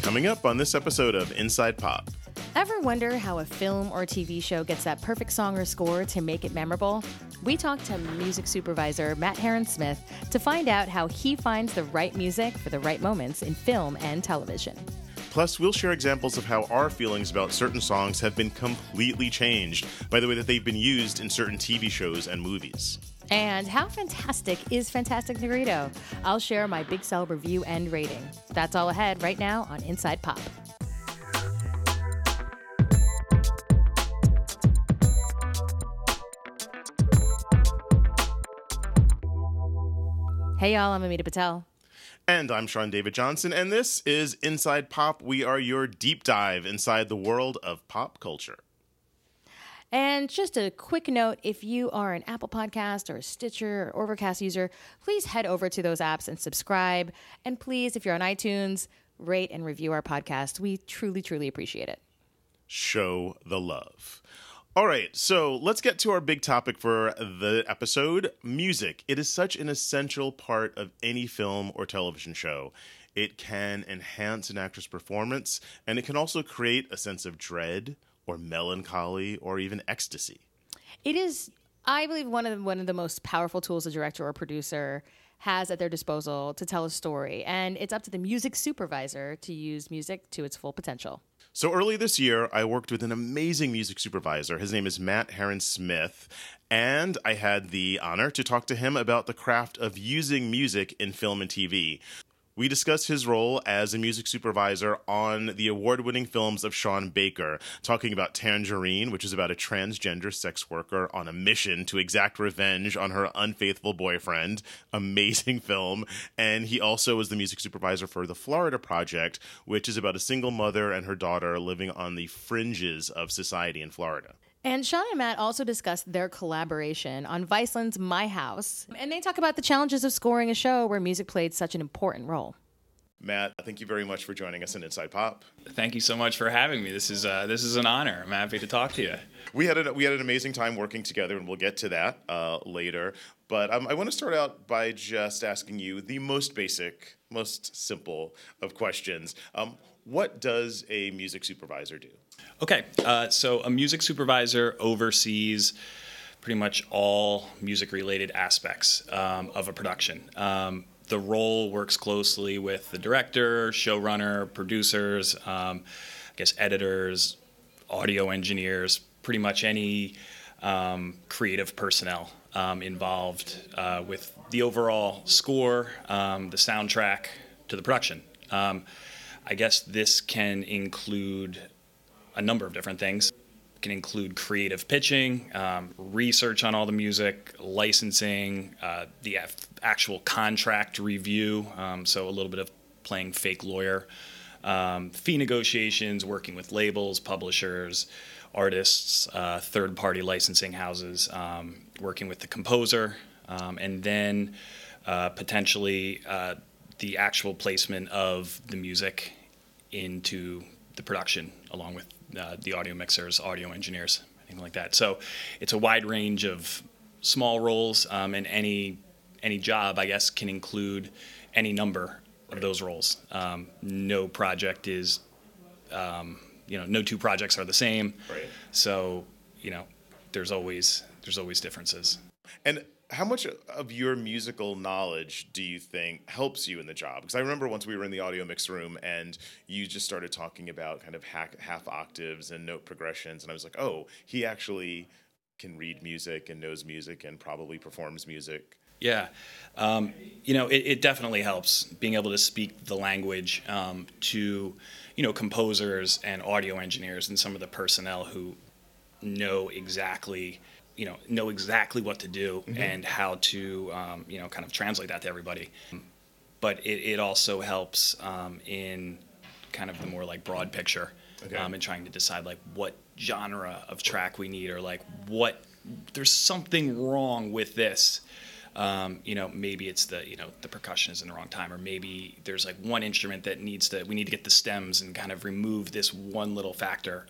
Coming up on this episode of Inside Pop. Ever wonder how a film or TV show gets that perfect song or score to make it memorable? We talked to music supervisor Matt Heron-Smith to find out how he finds the right music for the right moments in film and television. Plus, we'll share examples of how our feelings about certain songs have been completely changed by the way that they've been used in certain TV shows and movies. And how fantastic is Fantastic Negrito? I'll share my Big Cell review and rating. That's all ahead right now on Inside Pop. Hey y'all, I'm Amita Patel. And I'm Sean David Johnson, and this is Inside Pop. We are your deep dive inside the world of pop culture. And just a quick note, if you are an Apple Podcast or a Stitcher or Overcast user, please head over to those apps and subscribe. And please, if you're on iTunes, rate and review our podcast. We truly, truly appreciate it. Show the love. All right, so let's get to our big topic for the episode, music. It is such an essential part of any film or television show. It can enhance an actor's performance, and it can also create a sense of dread or melancholy or even ecstasy. It is, I believe, one of the most powerful tools a director or producer has at their disposal to tell a story, and it's up to the music supervisor to use music to its full potential. So early this year, I worked with an amazing music supervisor. His name is Matt Heron-Smith, and I had the honor to talk to him about the craft of using music in film and TV. We discussed his role as a music supervisor on the award-winning films of Sean Baker, talking about Tangerine, which is about a transgender sex worker on a mission to exact revenge on her unfaithful boyfriend. Amazing film. And he also was the music supervisor for The Florida Project, which is about a single mother and her daughter living on the fringes of society in Florida. And Sean and Matt also discussed their collaboration on Viceland's My House, and they talk about the challenges of scoring a show where music played such an important role. Matt, thank you very much for joining us in Inside Pop. Thank you so much for having me. This is an honor. I'm happy to talk to you. We had an amazing time working together, and we'll get to that later. But I want to start out by just asking you the most basic, most simple of questions. What does a music supervisor do? Okay, so a music supervisor oversees pretty much all music-related aspects of a production. The role works closely with the director, showrunner, producers, editors, audio engineers, pretty much any creative personnel involved with the overall score, the soundtrack to the production. I guess this can include a number of different things. It can include creative pitching, research on all the music, licensing, the actual contract review, so a little bit of playing fake lawyer, fee negotiations, working with labels, publishers, artists, third-party licensing houses, working with the composer, and then potentially the actual placement of the music into the production, along with the audio mixers, audio engineers, anything like that. So it's a wide range of small roles, and any job, I guess, can include any number of those roles. No project is, no two projects are the same. Right. So, there's always differences. And how much of your musical knowledge do you think helps you in the job? Because I remember once we were in the audio mix room and you just started talking about kind of half octaves and note progressions, and I was like, oh, he actually can read music and knows music and probably performs music. Yeah. It definitely helps being able to speak the language to, composers and audio engineers and some of the personnel who know exactly what to do and how to, kind of translate that to everybody. But it also helps in kind of the more like broad picture, in trying to decide like what genre of track we need, or like there's something wrong with this. Maybe it's the percussion is in the wrong time, or maybe there's like one instrument that we need to get the stems and kind of remove this one little factor.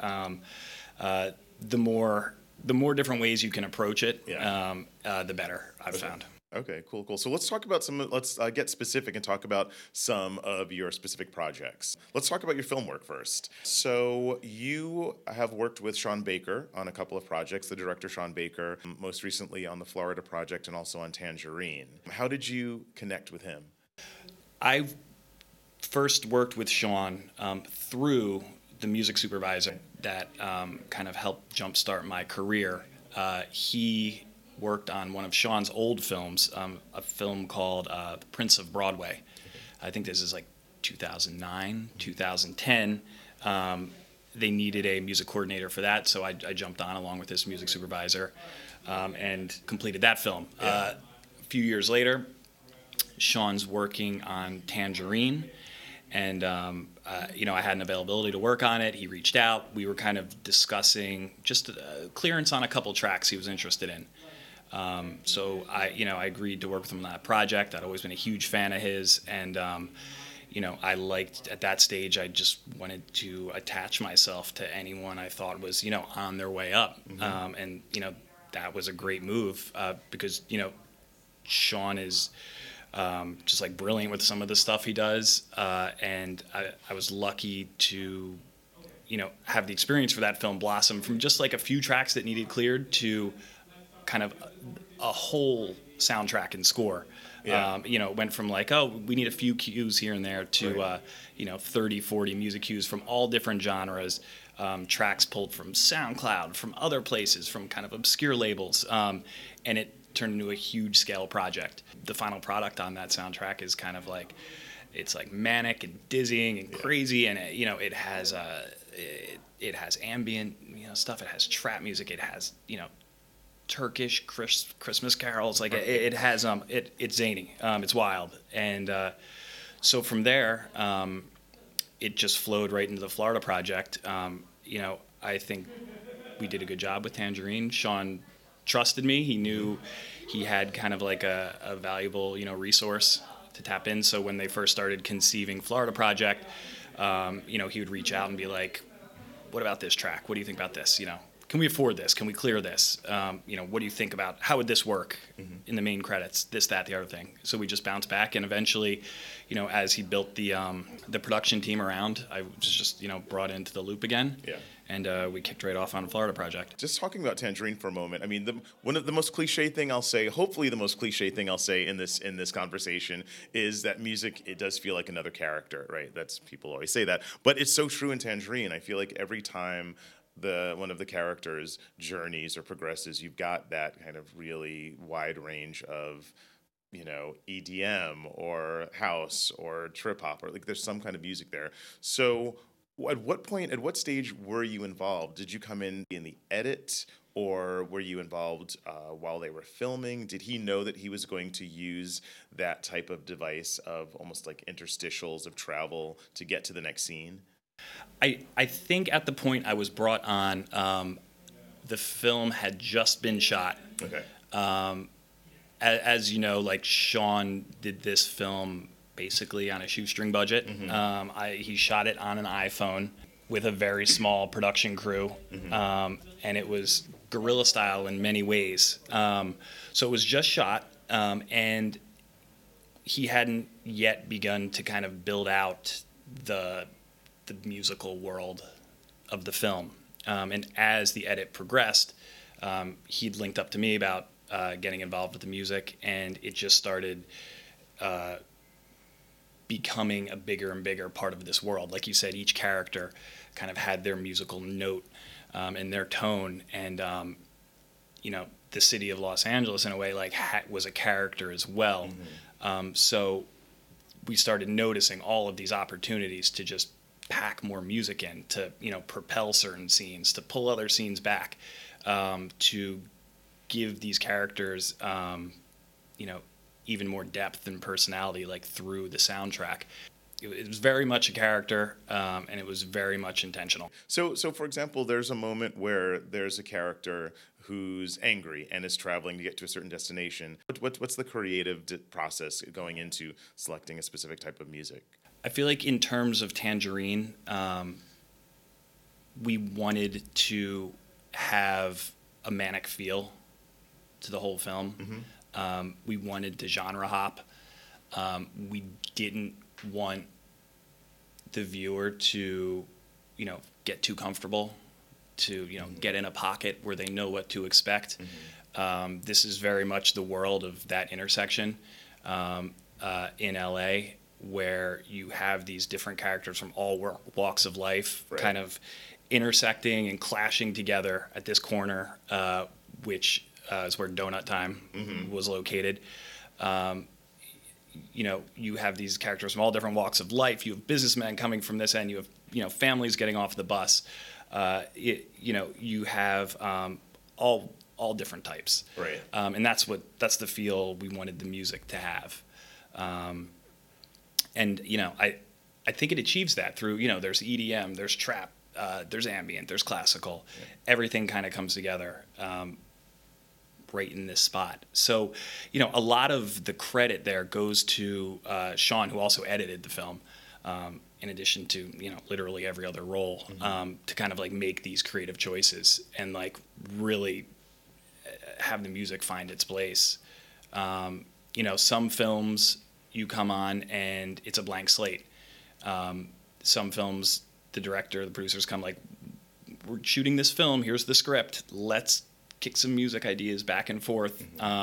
The more different ways you can approach it, the better, I've found. Okay, cool, cool. So let's talk about let's get specific and talk about some of your specific projects. Let's talk about your film work first. So you have worked with Sean Baker on a couple of projects, the director Sean Baker, most recently on the Florida Project and also on Tangerine. How did you connect with him? I first worked with Sean through the music supervisor that kind of helped jumpstart my career. He worked on one of Sean's old films, a film called The Prince of Broadway. I think this is like 2009, 2010. They needed a music coordinator for that, so I jumped on along with this music supervisor and completed that film. A few years later, Sean's working on Tangerine, and I had an availability to work on it. He reached out. We were kind of discussing just clearance on a couple tracks he was interested in. So I agreed to work with him on that project. I'd always been a huge fan of his, and I liked at that stage. I just wanted to attach myself to anyone I thought was on their way up, and that was a great move because Sean is just like brilliant with some of the stuff he does, and I was lucky to have the experience for that film blossom from just like a few tracks that needed cleared to kind of a whole soundtrack and score. It went from like, oh, we need a few cues here and there to 30, 40 music cues from all different genres, tracks pulled from SoundCloud, from other places, from kind of obscure labels, and it turned into a huge scale project. The final product on that soundtrack is kind of like, it's like manic and dizzying and crazy, and it has ambient stuff. It has trap music. It has Turkish Christmas carols. Like it has it's zany. It's wild, and so from there, it just flowed right into the Florida Project. I think we did a good job with Tangerine. Sean trusted me. He knew he had kind of like a valuable resource to tap in. So when they first started conceiving Florida Project, he would reach out and be like, "What about this track? What do you think about this? Can we afford this? Can we clear this? What do you think about how would this work in the main credits? This, that, the other thing." So we just bounced back, and eventually, as he built the production team around, I was just brought into the loop again. Yeah. And we kicked right off on the Florida Project. Just talking about Tangerine for a moment, I mean, one of the most cliche thing I'll say, hopefully the most cliche thing I'll say in this conversation is that music, it does feel like another character, right? People always say that, but it's so true in Tangerine. I feel like every time one of the characters journeys or progresses, you've got that kind of really wide range of EDM or house or trip hop, or like there's some kind of music there. So at what stage were you involved? Did you come in the edit, or were you involved while they were filming? Did he know that he was going to use that type of device of almost like interstitials of travel to get to the next scene? I think at the point I was brought on, the film had just been shot. Okay. As you know, like Sean did this film basically on a shoestring budget. He shot it on an iPhone with a very small production crew, and it was guerrilla style in many ways. So it was just shot, and he hadn't yet begun to kind of build out the musical world of the film. And as the edit progressed, he'd linked up to me about getting involved with the music, and it just started becoming a bigger and bigger part of this world. Like you said, each character kind of had their musical note and their tone, and the city of Los Angeles in a way like was a character as well. So we started noticing all of these opportunities to just pack more music in, to propel certain scenes, to pull other scenes back, to give these characters even more depth and personality, like through the soundtrack. It was very much a character, and it was very much intentional. So for example, there's a moment where there's a character who's angry and is traveling to get to a certain destination. What's the creative process going into selecting a specific type of music? I feel like in terms of Tangerine, we wanted to have a manic feel to the whole film. We wanted to genre hop. We didn't want the viewer to, get too comfortable, to, get in a pocket where they know what to expect. This is very much the world of that intersection in LA, where you have these different characters from all walks of life kind of intersecting and clashing together at this corner, which is where Donut Time was located. You have these characters from all different walks of life. You have businessmen coming from this end. You have, families getting off the bus. You have all different types. Right. And that's the feel we wanted the music to have. I think it achieves that through, there's EDM, there's trap, there's ambient, there's classical. Yeah. Everything kind of comes together right in this spot. So, a lot of the credit there goes to Sean, who also edited the film, in addition to, literally every other role, to kind of like make these creative choices and like really have the music find its place. Some films you come on and it's a blank slate. Some films, the director, the producers come like, we're shooting this film, here's the script, let's kick some music ideas back and forth.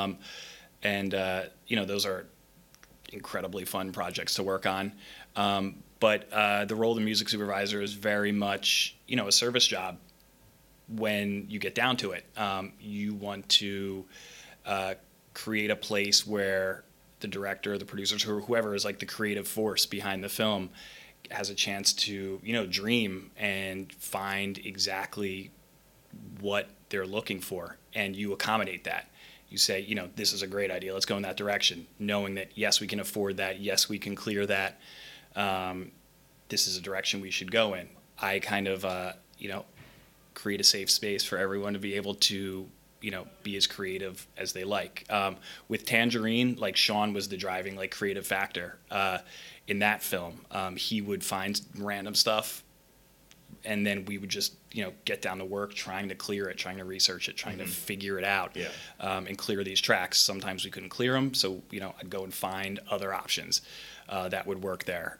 Those are incredibly fun projects to work on. But the role of the music supervisor is very much, a service job when you get down to it. You want to create a place where the director, the producers, or whoever is like the creative force behind the film has a chance to, dream and find exactly what they're looking for, and you accommodate that. You say, this is a great idea, let's go in that direction, knowing that, yes, we can afford that, yes, we can clear that, this is a direction we should go in. I kind of, create a safe space for everyone to be able to, be as creative as they like. With Tangerine, like Sean was the driving, like creative factor in that film. He would find random stuff, and then we would just, get down to work trying to clear it, trying to research it, trying to figure it out, and clear these tracks. Sometimes we couldn't clear them, so, I'd go and find other options that would work there.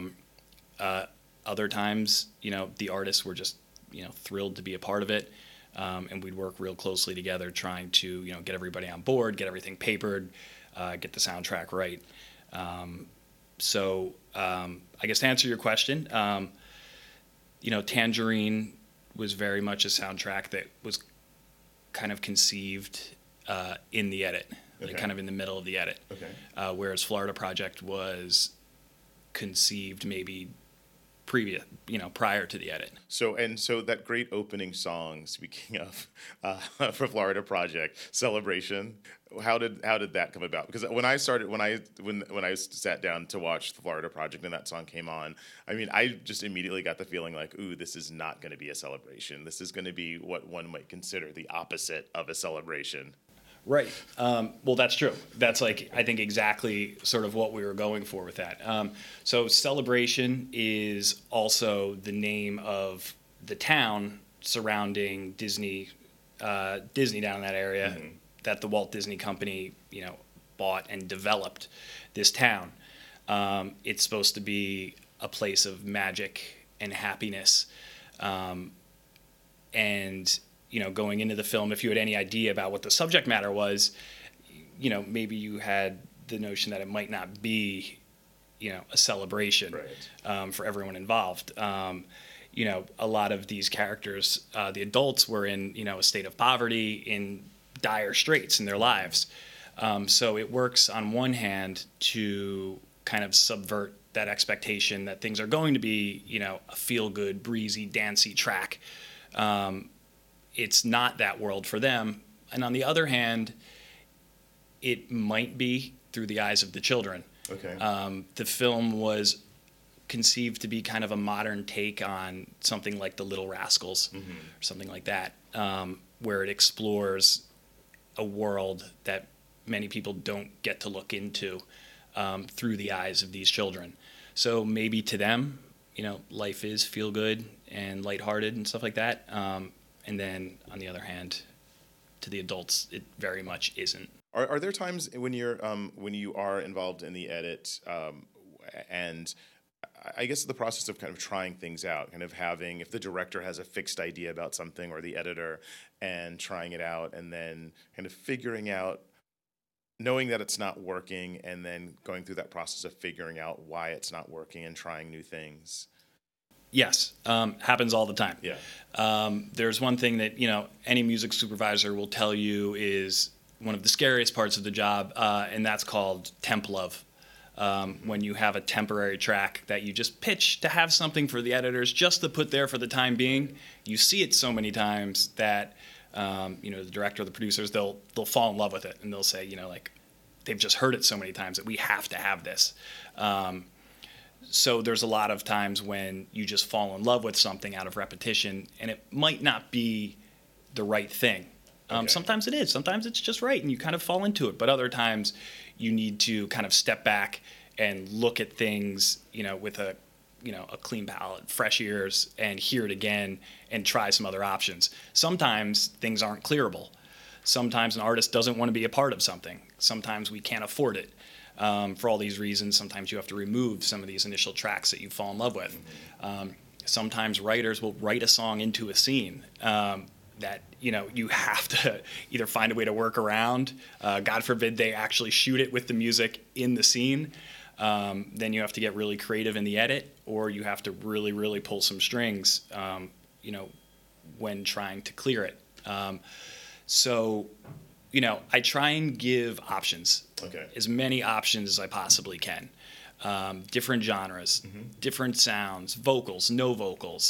Other times, the artists were just, thrilled to be a part of it, and we'd work real closely together trying to, get everybody on board, get everything papered, get the soundtrack right. I guess to answer your question, Tangerine was very much a soundtrack that was kind of conceived in the edit, like kind of in the middle of the edit. Whereas Florida Project was conceived maybe prior to the edit. So that great opening song, speaking of, for Florida Project, Celebration, how did that come about? Because when I sat down to watch the Florida Project and that song came on, I mean, I just immediately got the feeling like, ooh, this is not going to be a celebration. This is going to be what one might consider the opposite of a celebration. Right. Well, that's true. That's like, I think exactly sort of what we were going for with that. So Celebration is also the name of the town surrounding Disney down in that area, that the Walt Disney Company, bought and developed this town. It's supposed to be a place of magic and happiness. Going into the film, if you had any idea about what the subject matter was, maybe you had the notion that it might not be, a celebration for everyone involved. A lot of these characters, the adults, were in, a state of poverty, in dire straits in their lives. So it works on one hand to kind of subvert that expectation that things are going to be, a feel-good, breezy, dancey track. It's not that world for them. And on the other hand, it might be through the eyes of the children. The film was conceived to be kind of a modern take on something like The Little Rascals, or something like that, where it explores a world that many people don't get to look into through the eyes of these children. So maybe to them, life is feel good and lighthearted and stuff like that. And then, on the other hand, to the adults, it very much isn't. Are there times when you are involved in the edit, and I guess the process of kind of trying things out, kind of having, if the director has a fixed idea about something or the editor, and trying it out and then kind of figuring out, knowing that it's not working, and then going through that process of figuring out why it's not working and trying new things? Yes, happens all the time. Yeah. There's one thing that, any music supervisor will tell you is one of the scariest parts of the job, and that's called temp love. When you have a temporary track that you just pitch to have something for the editors just to put there for the time being, you see it so many times that the director or the producers, they'll fall in love with it, and they'll say, like, they've just heard it so many times that we have to have this. So there's a lot of times when you just fall in love with something out of repetition, and it might not be the right thing. Okay. Sometimes it is. Sometimes it's just right, and you kind of fall into it. But other times you need to kind of step back and look at things, with a clean palate, fresh ears, and hear it again and try some other options. Sometimes things aren't clearable. Sometimes an artist doesn't want to be a part of something. Sometimes we can't afford it. For all these reasons, sometimes you have to remove some of these initial tracks that you fall in love with. Sometimes writers will write a song into a scene that you have to either find a way to work around. God forbid they actually shoot it with the music in the scene. Then you have to get really creative in the edit, or you have to really, really pull some strings, when trying to clear it. So I try and give options. Okay. As many options as I possibly can. Different genres, different sounds, vocals, no vocals,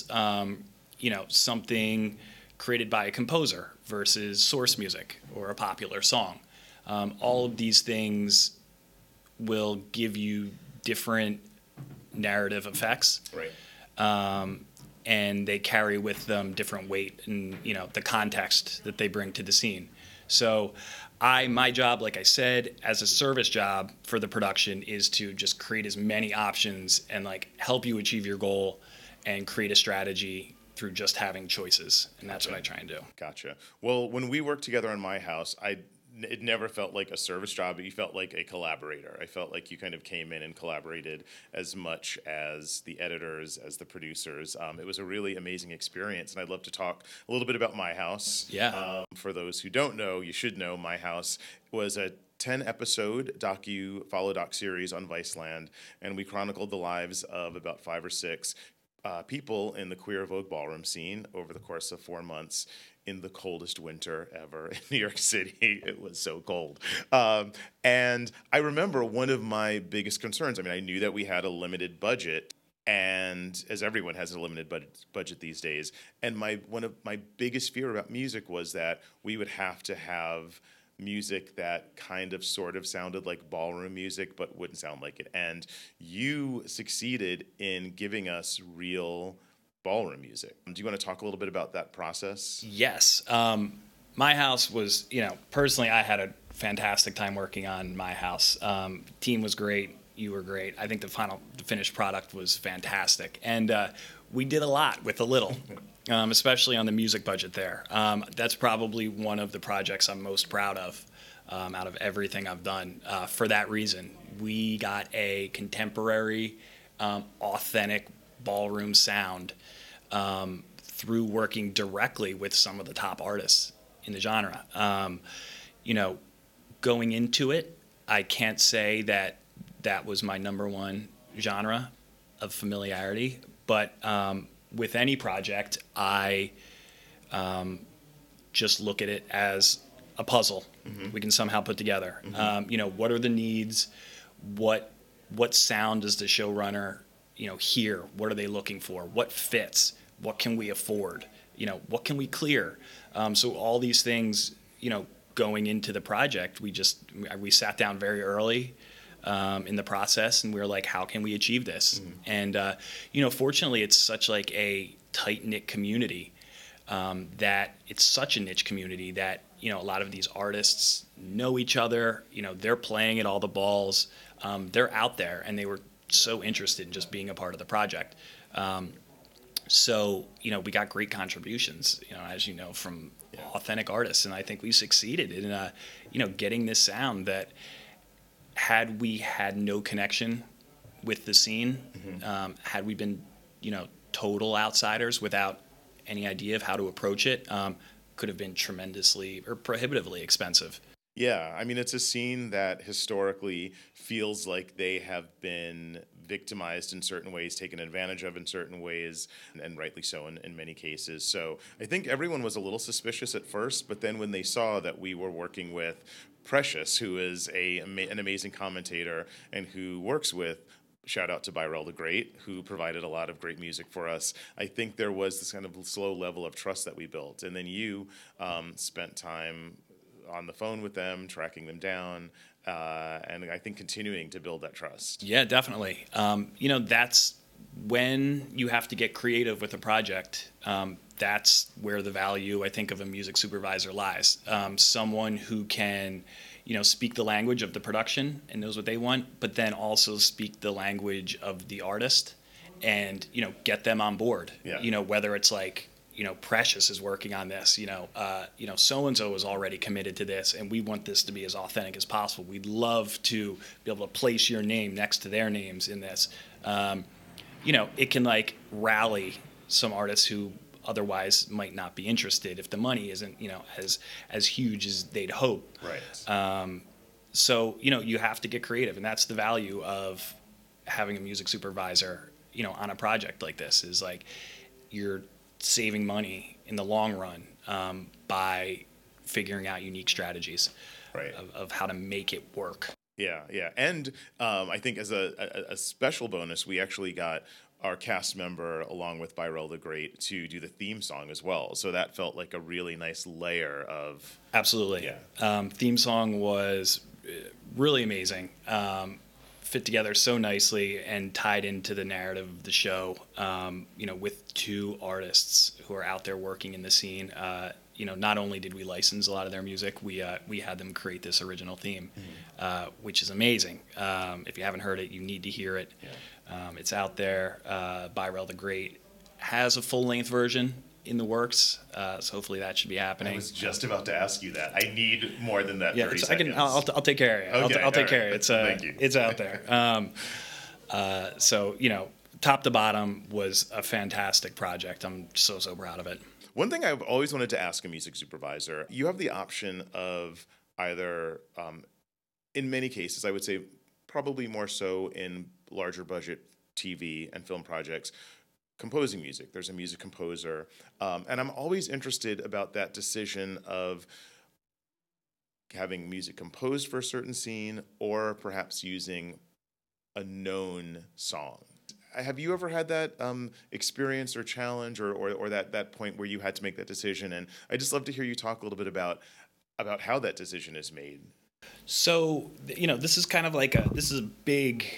something created by a composer versus source music or a popular song. All of these things will give you different narrative effects. Right. And they carry with them different weight and, the context that they bring to the scene. So my job, like I said, as a service job for the production is to just create as many options and help you achieve your goal and create a strategy through just having choices. And that's what I try and do. Gotcha. Well, when we worked together on My House, it never felt like a service job. You felt like a collaborator. I felt like you kind of came in and collaborated as much as the editors, as the producers. It was a really amazing experience, and I'd love to talk a little bit about My House. Yeah. For those who don't know, you should know My House was a 10-episode follow-doc series on Viceland, and we chronicled the lives of about 5 or 6 people in the queer Vogue ballroom scene over the course of 4 months in the coldest winter ever in New York City. It was so cold. And I remember one of my biggest concerns, I knew that we had a limited budget, and as everyone has a limited budget these days, and one of my biggest fear about music was that we would have to have music that kind of sort of sounded like ballroom music but wouldn't sound like it. And you succeeded in giving us real ballroom music. Do you want to talk a little bit about that process? Yes. My House was, personally, I had a fantastic time working on My House. Team was great. You were great. I think the finished product was fantastic. And we did a lot with a little. Especially on the music budget there. That's probably one of the projects I'm most proud of out of everything I've done. For that reason, we got a contemporary, authentic ballroom sound through working directly with some of the top artists in the genre. Going into it, I can't say that was my number one genre of familiarity, but with any project, I just look at it as a puzzle we can somehow put together. What are the needs? What sound does the showrunner, hear? What are they looking for? What fits? What can we afford? What can we clear? So all these things, going into the project, we sat down very early in the process, and we were like, how can we achieve this? And fortunately, it's such like a tight-knit community that it's such a niche community that a lot of these artists know each other. They're playing at all the balls. They're out there, and they were so interested in just being a part of the project. So, we got great contributions, as you know, from authentic artists. And I think we succeeded in, getting this sound that had we had no connection with the scene, had we been, total outsiders without any idea of how to approach it, could have been tremendously or prohibitively expensive. Yeah, I mean, it's a scene that historically feels like they have been victimized in certain ways, taken advantage of in certain ways, and rightly so in many cases. So I think everyone was a little suspicious at first, but then when they saw that we were working with Precious, who is an amazing commentator and who works with, shout out to Byrell the Great, who provided a lot of great music for us. I think there was this kind of slow level of trust that we built. And then you spent time on the phone with them, tracking them down, and I think continuing to build that trust. Yeah, definitely. That's when you have to get creative with a project. That's where the value, I think, of a music supervisor lies. Someone who can speak the language of the production and knows what they want, but then also speak the language of the artist and, get them on board. Yeah. Whether it's like, Precious is working on this, so-and-so is already committed to this, and we want this to be as authentic as possible. We'd love to be able to place your name next to their names in this. It can like rally some artists who otherwise might not be interested if the money isn't, as huge as they'd hope. Right. So, you have to get creative, and that's the value of having a music supervisor, on a project like this, is like you're saving money in the long run by figuring out unique strategies of how to make it work. Yeah. And I think as a special bonus, we actually got our cast member, along with Byrell the Great, to do the theme song as well. So that felt like a really nice layer of... Absolutely. Yeah. Theme song was really amazing. Fit together so nicely and tied into the narrative of the show, with two artists who are out there working in the scene. Not only did we license a lot of their music, we had them create this original theme, which is amazing. If you haven't heard it, you need to hear it. Yeah. It's out there. Byrell the Great has a full-length version in the works, so hopefully that should be happening. I was just about to ask you that. I need more than that. Yeah, 30 seconds. I'll take care of it. Okay, I'll take care of it. Thank you. It's out there. So top to bottom was a fantastic project. I'm so proud of it. One thing I've always wanted to ask a music supervisor: you have the option of either, in many cases, I would say probably more so in larger budget TV and film projects, composing music. There's a music composer. And I'm always interested about that decision of having music composed for a certain scene or perhaps using a known song. Have you ever had that experience or challenge or that point where you had to make that decision? And I'd just love to hear you talk a little bit about how that decision is made. So, this is kind of like a big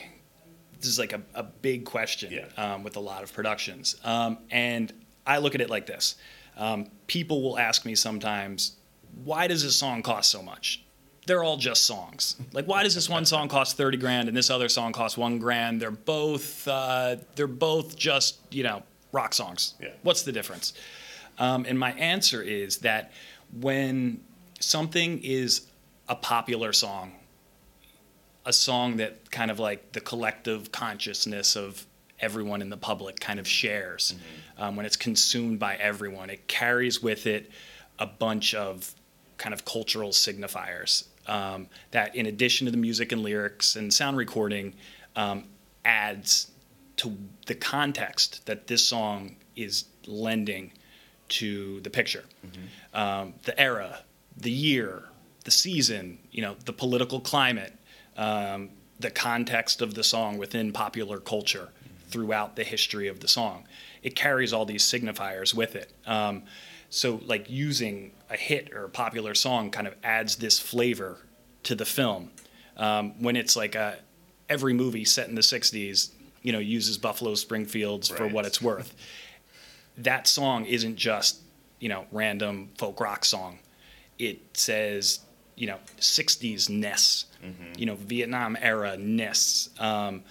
question with a lot of productions. And I look at it like this. People will ask me sometimes, why does this song cost so much? They're all just songs. Like, why does this one song cost $30,000 and this other song costs $1,000? They're both just, rock songs. Yeah. What's the difference? And my answer is that when something is a popular song, a song that kind of like the collective consciousness of everyone in the public kind of shares, when it's consumed by everyone, it carries with it a bunch of kind of cultural signifiers that, in addition to the music and lyrics and sound recording, adds to the context that this song is lending to the picture. The era, the year, the season, the political climate, the context of the song within popular culture throughout the history of the song. It carries all these signifiers with it. So like using a hit or a popular song kind of adds this flavor to the film. When it's like every movie set in the 60s, uses Buffalo Springfields for what it's worth. That song isn't just, random folk rock song. It says, 60s-ness, Vietnam era-ness.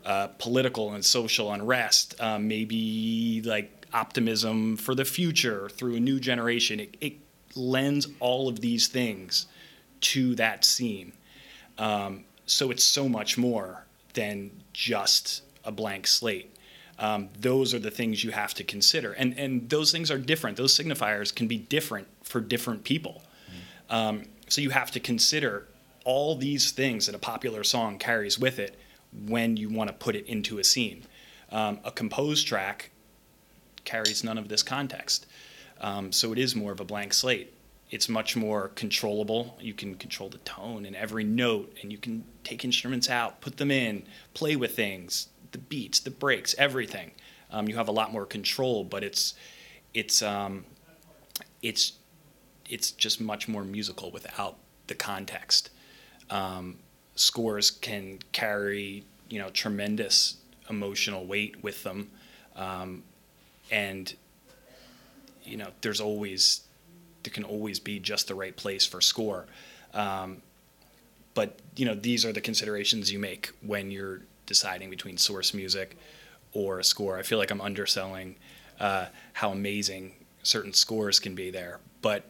political and social unrest, maybe like optimism for the future through a new generation. It lends all of these things to that scene. So it's so much more than just a blank slate. Those are the things you have to consider. And those things are different. Those signifiers can be different for different people. So you have to consider all these things that a popular song carries with it when you want to put it into a scene. A composed track carries none of this context. So it is more of a blank slate. It's much more controllable. You can control the tone and every note, and you can take instruments out, put them in, play with things, the beats, the breaks, everything. You have a lot more control, but it's just much more musical without the context. Scores can carry, tremendous emotional weight with them, and there can always be just the right place for score. But these are the considerations you make when you're deciding between source music or a score. I feel like I'm underselling how amazing certain scores can be there, but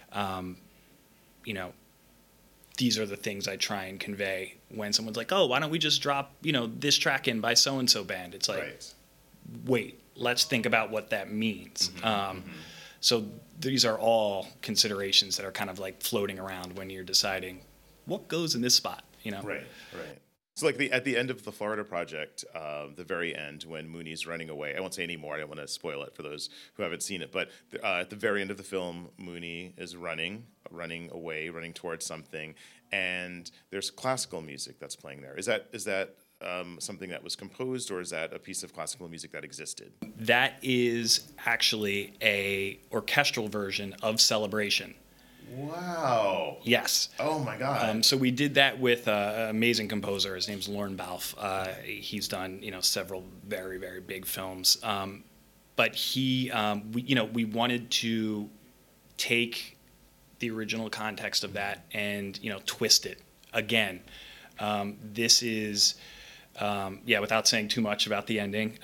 these are the things I try and convey when someone's like, oh, why don't we just drop, this track in by so-and-so band? It's like, right. Wait, let's think about what that means. So these are all considerations that are kind of like floating around when you're deciding what goes in this spot, Right. So like at the end of the Florida project, the very end when Mooney's running away, I won't say any more, I don't want to spoil it for those who haven't seen it, but at the very end of the film, Mooney is running away, running towards something, and there's classical music that's playing there. Is that something that was composed, or is that a piece of classical music that existed? That is actually a orchestral version of Celebration. Wow. Yes. Oh my God. So we did that with an amazing composer. His name's Lorne Balfe. He's done, several very, very big films. But we wanted to take the original context of that and, twist it again. This is, without saying too much about the ending,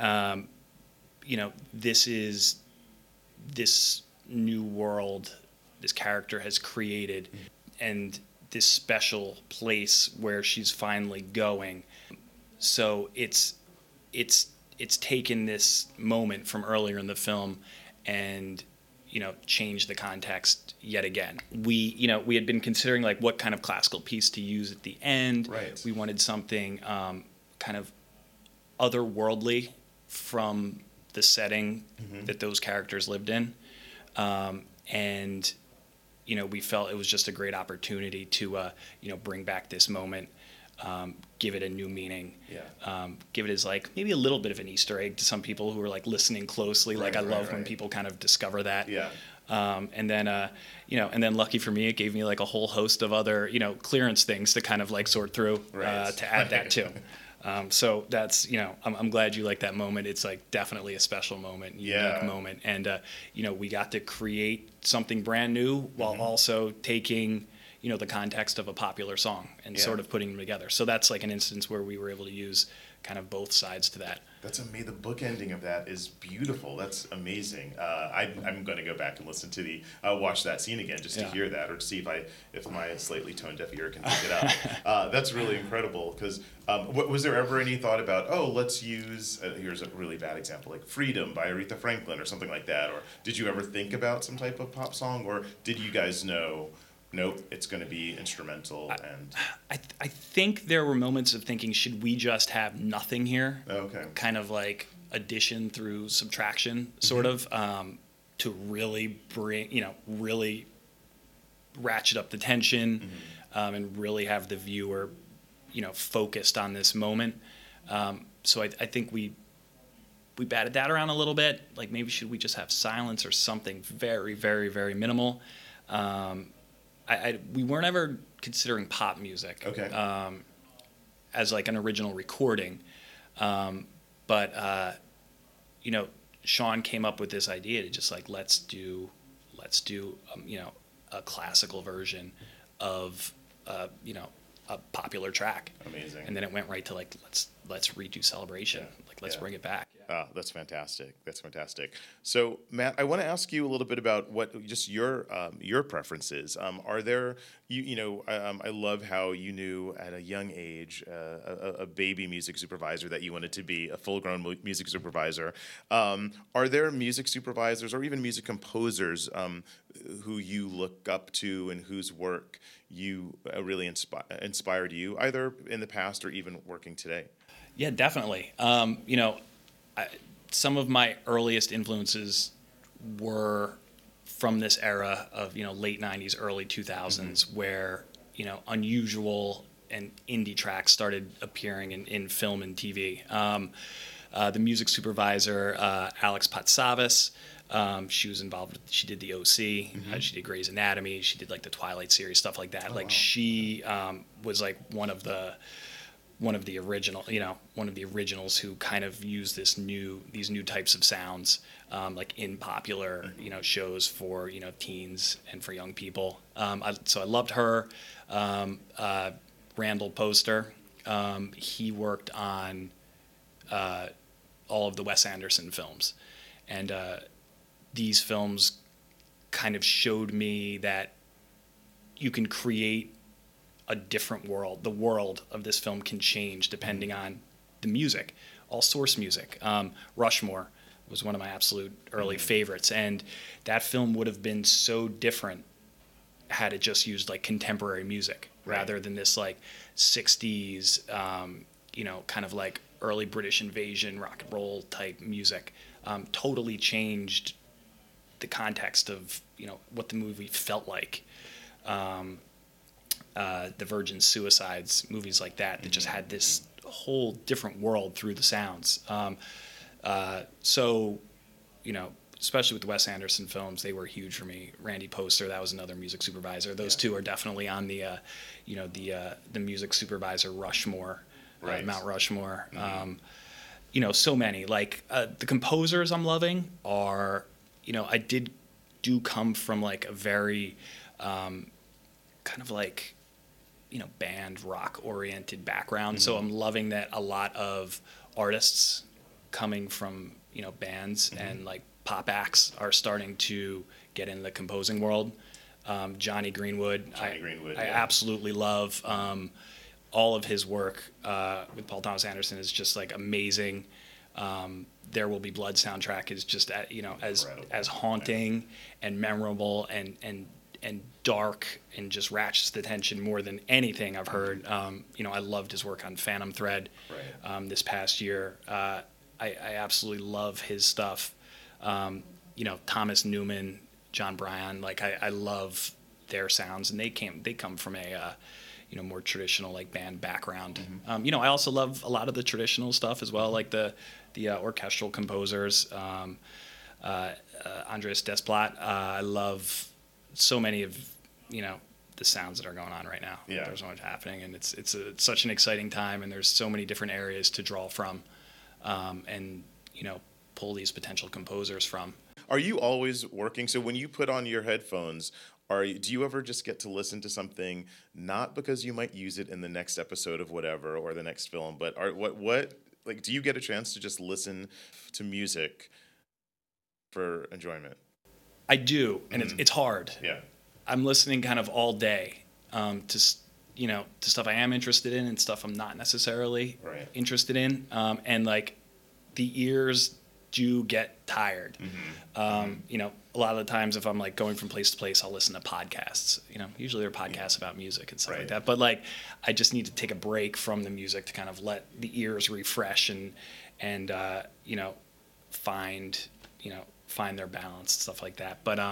this is this new world this character has created, and this special place where she's finally going. So it's taken this moment from earlier in the film and changed the context yet again. We had been considering like what kind of classical piece to use at the end. Right. We wanted something kind of otherworldly from the setting that those characters lived in, and we felt it was just a great opportunity to, bring back this moment, give it a new meaning, give it as like maybe a little bit of an Easter egg to some people who are like listening closely. Right, I love when people kind of discover that. Yeah. And then lucky for me, it gave me like a whole host of other, clearance things to kind of like sort through, to add that to. So that's, I'm glad you like that moment. It's like definitely a special moment, unique moment. And, we got to create something brand new while also taking, the context of a popular song and sort of putting them together. So that's like an instance where we were able to use kind of both sides to that. That's amazing. The bookending of that is beautiful. That's amazing. I'm going to go back and listen to watch that scene again just to hear that, or to see if my slightly tone deaf ear can pick it up. That's really incredible. Because was there ever any thought about, let's use here's a really bad example, like "Freedom" by Aretha Franklin or something like that? Or did you ever think about some type of pop song, or did you guys know? Nope, it's going to be instrumental. I think there were moments of thinking, should we just have nothing here? Okay. Kind of like addition through subtraction, sort of, to really bring, really ratchet up the tension, and really have the viewer, focused on this moment. So I think we batted that around a little bit. Like maybe should we just have silence or something very, very, very minimal? We weren't ever considering pop music as like an original recording, but Sean came up with this idea to just like let's do a classical version of a popular track. Amazing. And then it went right to like, let's redo Celebration. Like, let's bring it back. That's fantastic. That's fantastic. So, Matt, I want to ask you a little bit about what just your preferences. Are there I love how you knew at a young age, a baby music supervisor, that you wanted to be a full-grown music supervisor. Are there music supervisors or even music composers who you look up to and whose work you really inspired you, either in the past or even working today? Yeah, definitely. Some of my earliest influences were from this era of, late 90s, early 2000s, where, unusual and indie tracks started appearing in film and TV. The music supervisor, Alex Patsavas, she was involved she did the OC, she did Grey's Anatomy, she did like the Twilight series, stuff like that. She was like one of the originals who kind of used these new types of sounds, like in popular, shows for, teens and for young people. So I loved her. Randall Poster, he worked on all of the Wes Anderson films. And these films kind of showed me that you can create a different world. The world of this film can change depending on the music, all source music. Rushmore was one of my absolute early favorites, and that film would have been so different had it just used like contemporary music rather than this like 60s, kind of like early British invasion rock and roll type music. Totally changed the context of what the movie felt like. The Virgin Suicides, movies like that just had this whole different world through the sounds. So, especially with the Wes Anderson films, they were huge for me. Randy Poster, that was another music supervisor. Those two are definitely on the music supervisor Rushmore, Mount Rushmore. So many. Like the composers I'm loving are, I do come from like a very kind of like, band rock oriented background. So I'm loving that a lot of artists coming from, bands and like pop acts are starting to get in the composing world. Jonny Greenwood, I absolutely love. All of his work with Paul Thomas Anderson is just like amazing. There Will Be Blood soundtrack is just as haunting and memorable and dark and just ratchets the tension more than anything I've heard. I loved his work on Phantom Thread this past year. I absolutely love his stuff. Thomas Newman, John Bryan, like I love their sounds, and they come from a more traditional like band background. I also love a lot of the traditional stuff as well, like the orchestral composers. Andreas Desplat. I love so many of the sounds that are going on right now. There's so much happening, and it's such an exciting time, and there's so many different areas to draw from, and pull these potential composers from. Are you always working? So when you put on your headphones, do you ever just get to listen to something not because you might use it in the next episode of whatever or the next film, but do you get a chance to just listen to music for enjoyment? I do, and it's hard. Yeah, I'm listening kind of all day to stuff I am interested in and stuff I'm not necessarily interested in, and like the ears do get tired. A lot of the times if I'm like going from place to place, I'll listen to podcasts. Usually they're podcasts about music and stuff like that. But like, I just need to take a break from the music to kind of let the ears refresh and find their balance, stuff like that. But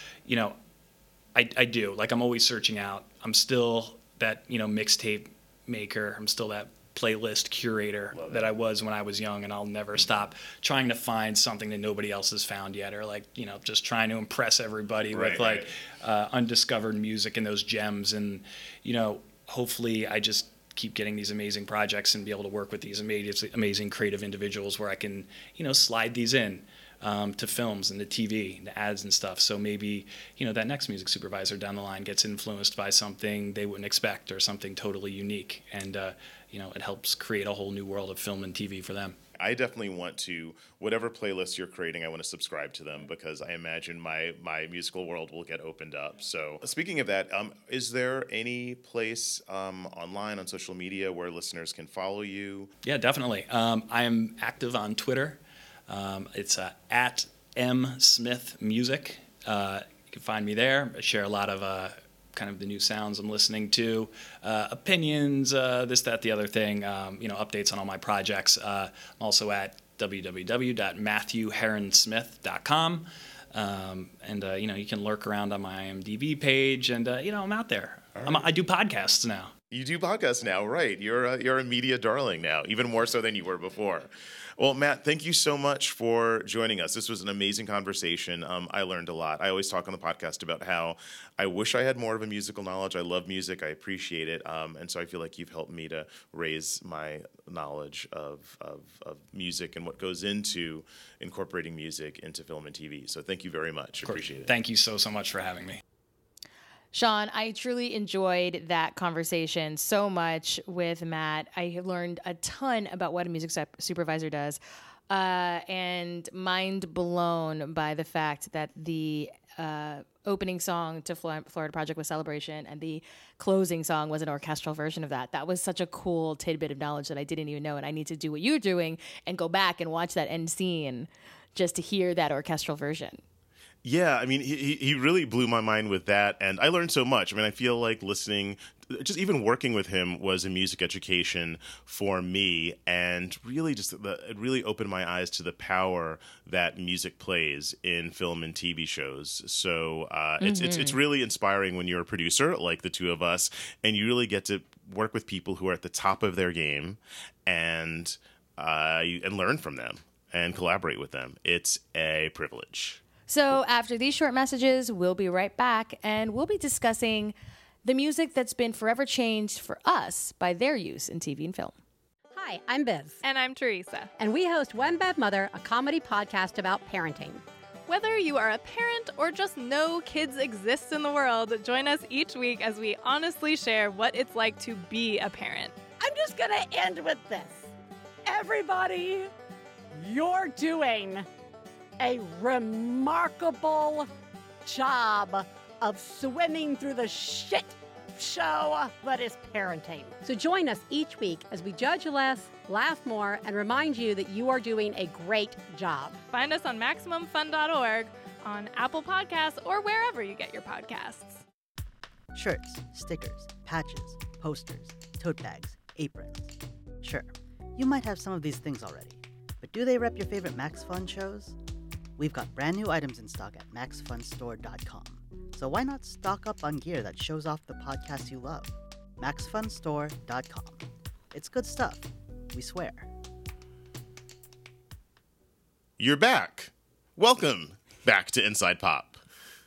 I do, like, I'm always searching out. I'm still that mixtape maker. I'm still that playlist curator that I was when I was young, and I'll never stop trying to find something that nobody else has found yet, or like just trying to impress everybody with undiscovered music and those gems. And hopefully I just keep getting these amazing projects and be able to work with these amazing creative individuals where I can slide these in. to films and to TV, to ads and stuff. So maybe, that next music supervisor down the line gets influenced by something they wouldn't expect or something totally unique. And, it helps create a whole new world of film and TV for them. I definitely want to, whatever playlists you're creating, I want to subscribe to them because I imagine my musical world will get opened up. So speaking of that, is there any place online on social media where listeners can follow you? Yeah, definitely. I am active on Twitter. It's at @msmithmusic. You can find me there. I share a lot of kind of the new sounds I'm listening to, opinions, this, that, the other thing, updates on all my projects. I'm also at www.matthewheronsmith.com. You can lurk around on my IMDb page, and, I'm out there. Right. I do podcasts now. You do podcasts now, right? You're a media darling now, even more so than you were before. Well, Matt, thank you so much for joining us. This was an amazing conversation. I learned a lot. I always talk on the podcast about how I wish I had more of a musical knowledge. I love music. I appreciate it. And so I feel like you've helped me to raise my knowledge of music and what goes into incorporating music into film and TV. So thank you very much. Appreciate it. Thank you so much for having me. Sean, I truly enjoyed that conversation so much with Matt. I learned a ton about what a music supervisor does, and mind blown by the fact that the opening song to Florida Project was Celebration, and the closing song was an orchestral version of that. That was such a cool tidbit of knowledge that I didn't even know, and I need to do what you're doing and go back and watch that end scene just to hear that orchestral version. Yeah, I mean, he really blew my mind with that, and I learned so much. I mean, I feel like listening, just even working with him was a music education for me, and really it really opened my eyes to the power that music plays in film and TV shows. So it's really inspiring when you're a producer like the two of us, and you really get to work with people who are at the top of their game, and learn from them and collaborate with them. It's a privilege. So after these short messages, we'll be right back, and we'll be discussing the music that's been forever changed for us by their use in TV and film. Hi, I'm Biz. And I'm Teresa. And we host One Bad Mother, a comedy podcast about parenting. Whether you are a parent or just know kids exist in the world, join us each week as we honestly share what it's like to be a parent. I'm just going to end with this. Everybody, you're doing a remarkable job of swimming through the shit show that is parenting. So join us each week as we judge less, laugh more, and remind you that you are doing a great job. Find us on MaximumFun.org, on Apple Podcasts, or wherever you get your podcasts. Shirts, stickers, patches, posters, tote bags, aprons. Sure, you might have some of these things already, but do they rep your favorite Max Fun shows? We've got brand new items in stock at MaxFunStore.com. So why not stock up on gear that shows off the podcasts you love? MaxFunStore.com. It's good stuff. We swear. You're back. Welcome back to Inside Pop.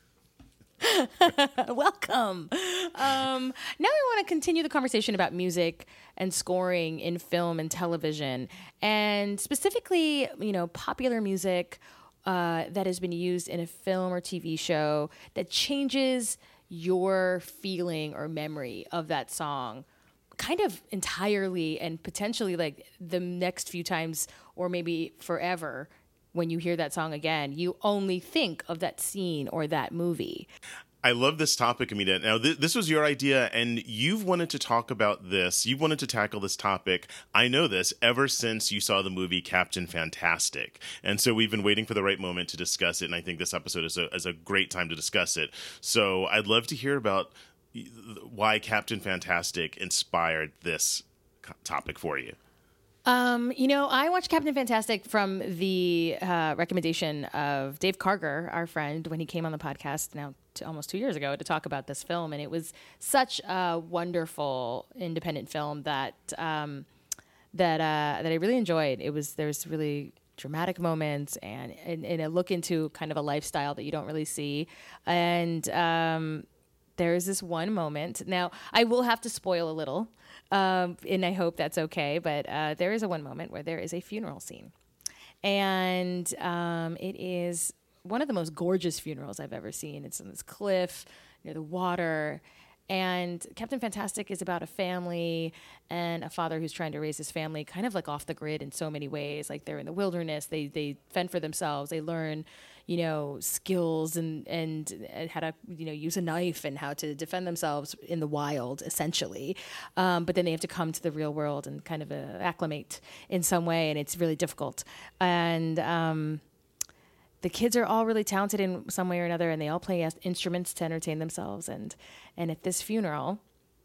Welcome. Now I want to continue the conversation about music and scoring in film and television, and specifically, popular music that has been used in a film or TV show that changes your feeling or memory of that song kind of entirely, and potentially like the next few times or maybe forever. When you hear that song again, you only think of that scene or that movie. I love this topic, Amita. Now, this was your idea, and you've wanted to talk about this. You've wanted to tackle this topic, I know this, ever since you saw the movie Captain Fantastic. And so we've been waiting for the right moment to discuss it, and I think this episode is a great time to discuss it. So I'd love to hear about why Captain Fantastic inspired this topic for you. I watched Captain Fantastic from the recommendation of Dave Karger, our friend, when he came on the podcast almost 2 years ago to talk about this film. And it was such a wonderful independent film that I really enjoyed. There's really dramatic moments and a look into kind of a lifestyle that you don't really see. And there's this one moment. Now, I will have to spoil a little. And I hope that's okay, but there is one moment where there is a funeral scene. And it is one of the most gorgeous funerals I've ever seen. It's on this cliff near the water. And Captain Fantastic is about a family and a father who's trying to raise his family kind of like off the grid in so many ways. Like they're in the wilderness, they fend for themselves, they learn, skills and how to, use a knife and how to defend themselves in the wild, essentially. But then they have to come to the real world and kind of acclimate in some way, and it's really difficult. And the kids are all really talented in some way or another, and they all play instruments to entertain themselves. And at this funeral,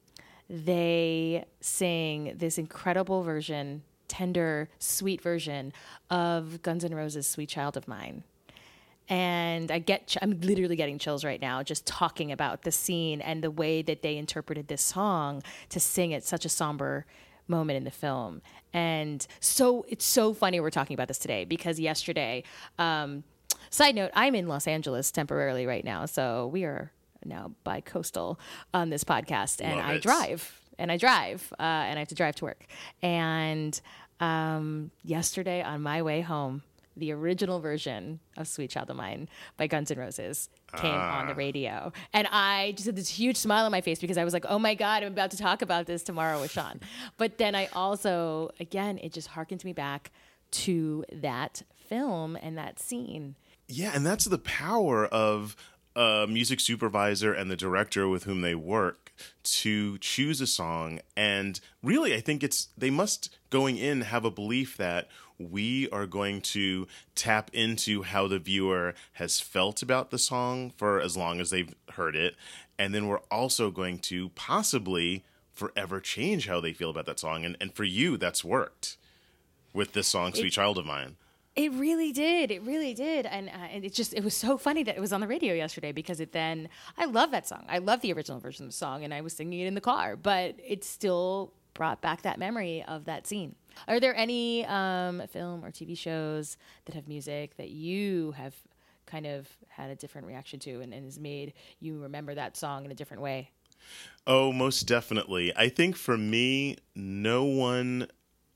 they sing this incredible version, tender, sweet version of Guns N' Roses' "Sweet Child of Mine." And I'm literally getting chills right now just talking about the scene and the way that they interpreted this song to sing at such a somber moment in the film. And so it's so funny we're talking about this today, because yesterday, side note, I'm in Los Angeles temporarily right now, so we are now bi-coastal on this podcast, and I drive, and I have to drive to work. And yesterday on my way home, the original version of "Sweet Child of Mine" by Guns N' Roses came on the radio. And I just had this huge smile on my face because I was like, oh my God, I'm about to talk about this tomorrow with Sean. But then I also, again, it just harkens me back to that film and that scene. Yeah, and that's the power of a music supervisor and the director with whom they work to choose a song. And really, I think they must, going in, have a belief that we are going to tap into how the viewer has felt about the song for as long as they've heard it. And then we're also going to possibly forever change how they feel about that song. And for you, that's worked with this song, "Sweet Child of Mine." It really did. It really did. And it was so funny that it was on the radio yesterday, because I love that song. I love the original version of the song, and I was singing it in the car, but it still brought back that memory of that scene. Are there any film or TV shows that have music that you have kind of had a different reaction to and has made you remember that song in a different way? Oh, most definitely. I think for me, no one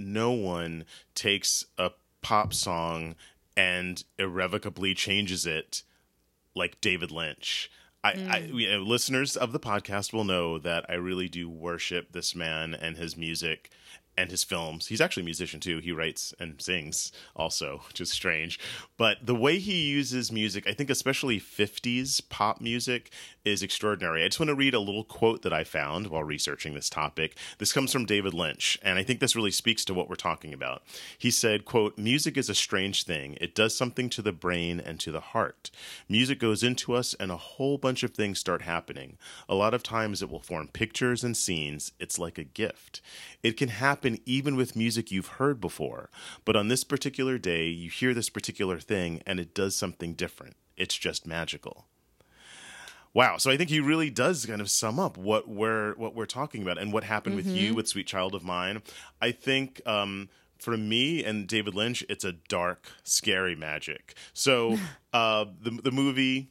takes a pop song and irrevocably changes it like David Lynch. Listeners of the podcast will know that I really do worship this man and his music and his films. He's actually a musician too. He writes and sings also, which is strange. But the way he uses music, I think especially 50s pop music, is extraordinary. I just want to read a little quote that I found while researching this topic. This comes from David Lynch, and I think this really speaks to what we're talking about. He said, quote, "Music is a strange thing. It does something to the brain and to the heart. Music goes into us and a whole bunch of things start happening. A lot of times it will form pictures and scenes. It's like a gift. It can happen even with music you've heard before. But on this particular day, you hear this particular thing and it does something different. It's just magical." Wow. So I think he really does kind of sum up what we're talking about and what happened with you with "Sweet Child of Mine." I think for me and David Lynch, it's a dark, scary magic. So the movie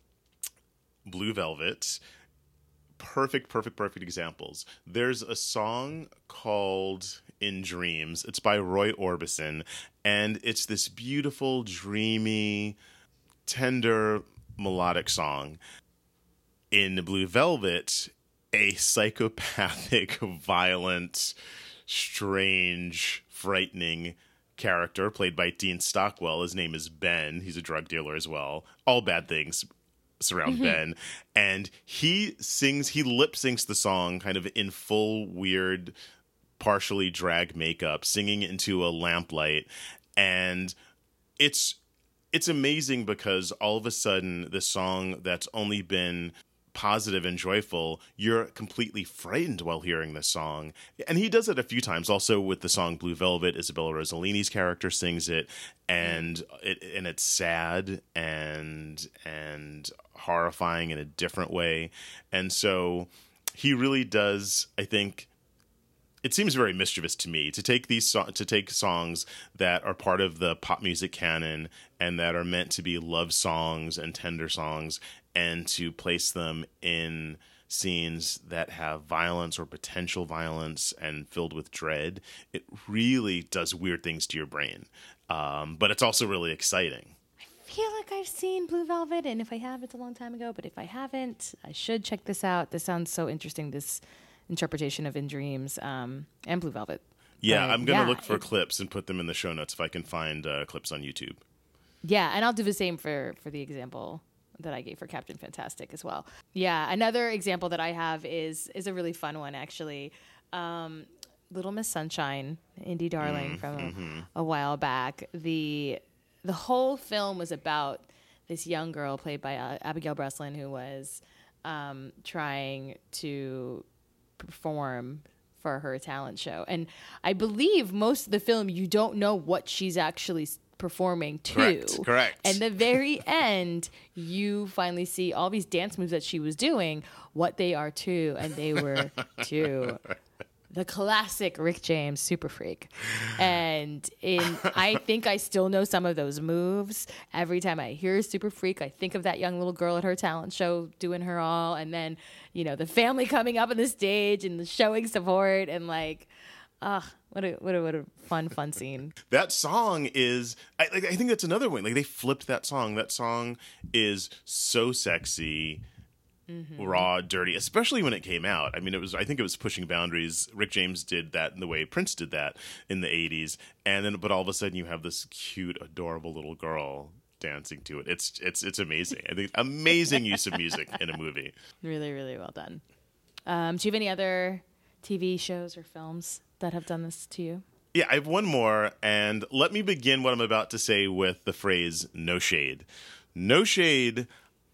Blue Velvet, perfect examples. There's a song called "In Dreams." It's by Roy Orbison, and it's this beautiful, dreamy, tender, melodic song. In Blue Velvet, a psychopathic, violent, strange, frightening character played by Dean Stockwell. His name is Ben. He's a drug dealer as well. All bad things surround Ben. And he lip syncs the song kind of in full weird, partially drag makeup, singing into a lamplight. And it's amazing because all of a sudden this song that's only been positive and joyful, you're completely frightened while hearing this song. And he does it a few times. Also with the song Blue Velvet, Isabella Rossellini's character sings it, and it's sad and horrifying in a different way. And so he really does, I think, it seems very mischievous to me to take songs that are part of the pop music canon and that are meant to be love songs and tender songs, and to place them in scenes that have violence or potential violence and filled with dread. It really does weird things to your brain. but it's also really exciting. I feel like I've seen Blue Velvet, and if I have, it's a long time ago. But if I haven't, I should check this out. This sounds so interesting, this interpretation of In Dreams and Blue Velvet. Yeah, But, I'm going to yeah, look for clips and put them in the show notes if I can find clips on YouTube. Yeah, and I'll do the same for the example that I gave for Captain Fantastic as well. Yeah, another example that I have is a really fun one, actually. Little Miss Sunshine, Indie Darling from a while back. The whole film was about this young girl played by Abigail Breslin who was trying to perform for her talent show. And I believe most of the film, you don't know what she's actually performing to. Correct. And the very end, you finally see all these dance moves that she was doing, what they are to, and they were to the classic Rick James Super Freak. And I think I still know some of those moves. Every time I hear Super Freak, I think of that young little girl at her talent show doing her all. And then, the family coming up on the stage and showing support and like, what a fun scene. That song is, I think that's another one. Like they flipped that song. That song is so sexy. Raw, dirty, especially when it came out. I mean, I think it was pushing boundaries. Rick James did that in the way Prince did that in the 80s. And then, but all of a sudden you have this cute, adorable little girl dancing to it. It's amazing. I think amazing use of music in a movie. Really, really well done. Do you have any other TV shows or films that have done this to you? Yeah, I have one more, and let me begin what I'm about to say with the phrase "no shade." No shade.